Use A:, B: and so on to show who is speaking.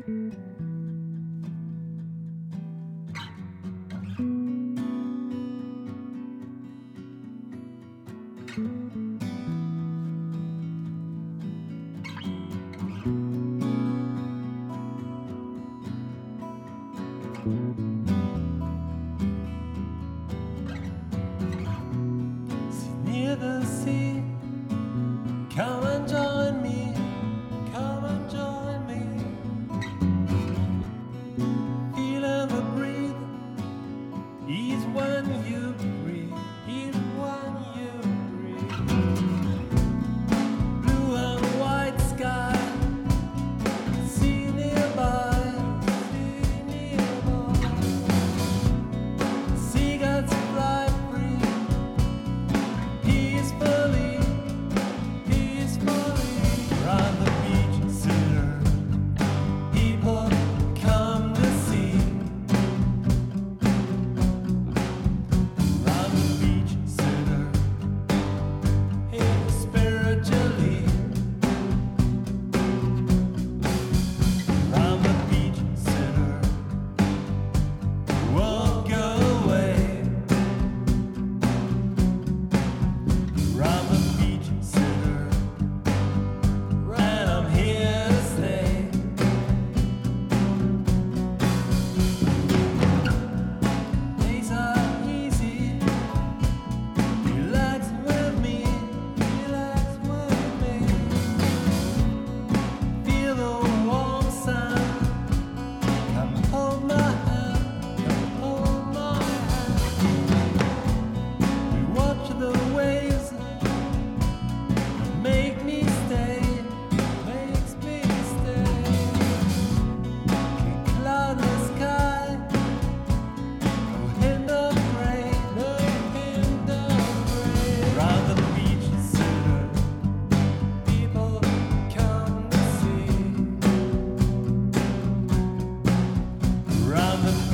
A: Near the sea, come and join me, come and join me. Feeling the breathe, ease when you breathe, ease when you breathe. Blue and white sky, sea nearby, sea nearby. Seagulls fly free, peacefully, peacefully. Round the beach, sooner people come to see. Round the beach, sooner, hey, spiritually. Round the beach, sooner, won't go away. Round the beach, sooner, and I'm here to stay. Days are easy, relax with me, relax with me. Feel the warm sun, come hold my hand, come hold my hand. We watch the waves, make me stay, makes me stay. Cloudless sky, no hint of rain, no hint of rain. Round the beach, sooner people come to see. Round the